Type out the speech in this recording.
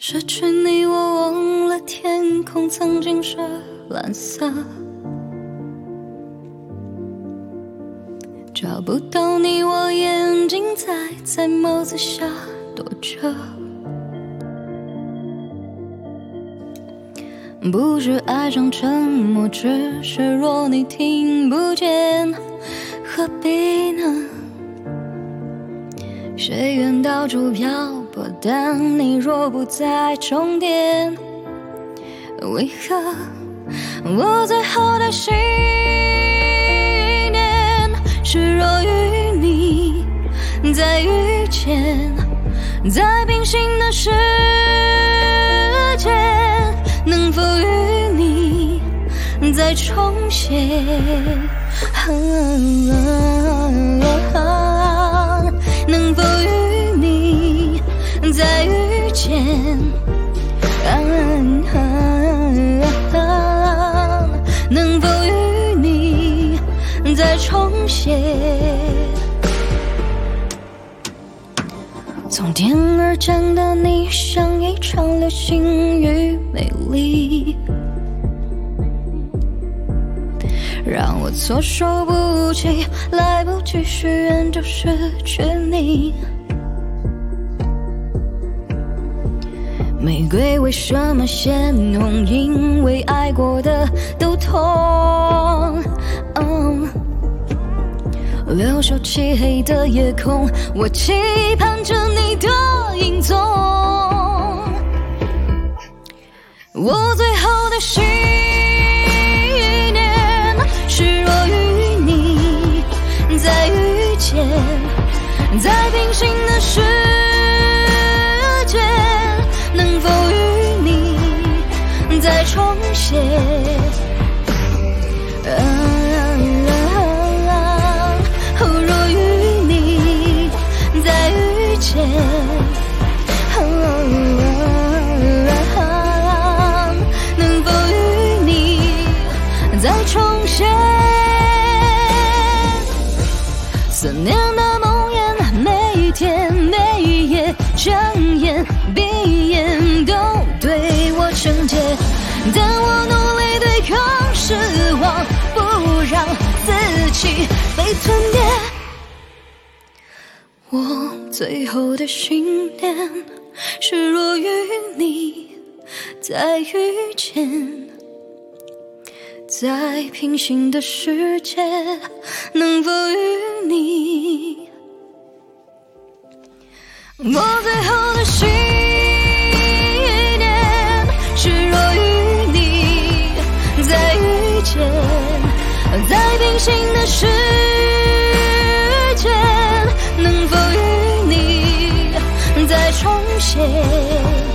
失去你，我忘了天空曾经是蓝色，找不到你，我眼睛在眸子下躲着。不是爱上沉默，只是若你听不见，何必呢？谁愿到处漂泊，但你若不再充电，为何我最后的信念是若与你再遇见，在平行的世界，能否与你再重现？能否与你再遇见？能否与你再重现？从天而降的你，像一场流星雨，美丽，让我措手不及，来不及许愿就失去你。玫瑰为什么鲜红？因为爱过的都痛。留守漆黑的夜空，我期盼着你的影踪。我最后的信念是若与你再遇见，在平行的世界，能否与你再重现？若与你再遇见，能否与你再重现？思念的梦魇，每一天每一夜，睁眼闭眼都对我惩戒，但我努力对抗失望，不让自己被吞灭。我最后的信念是若与你再遇见，在平行的世界，能否与你？我最后的信念是若与你再遇见，在平行的世界，能否与你再重现？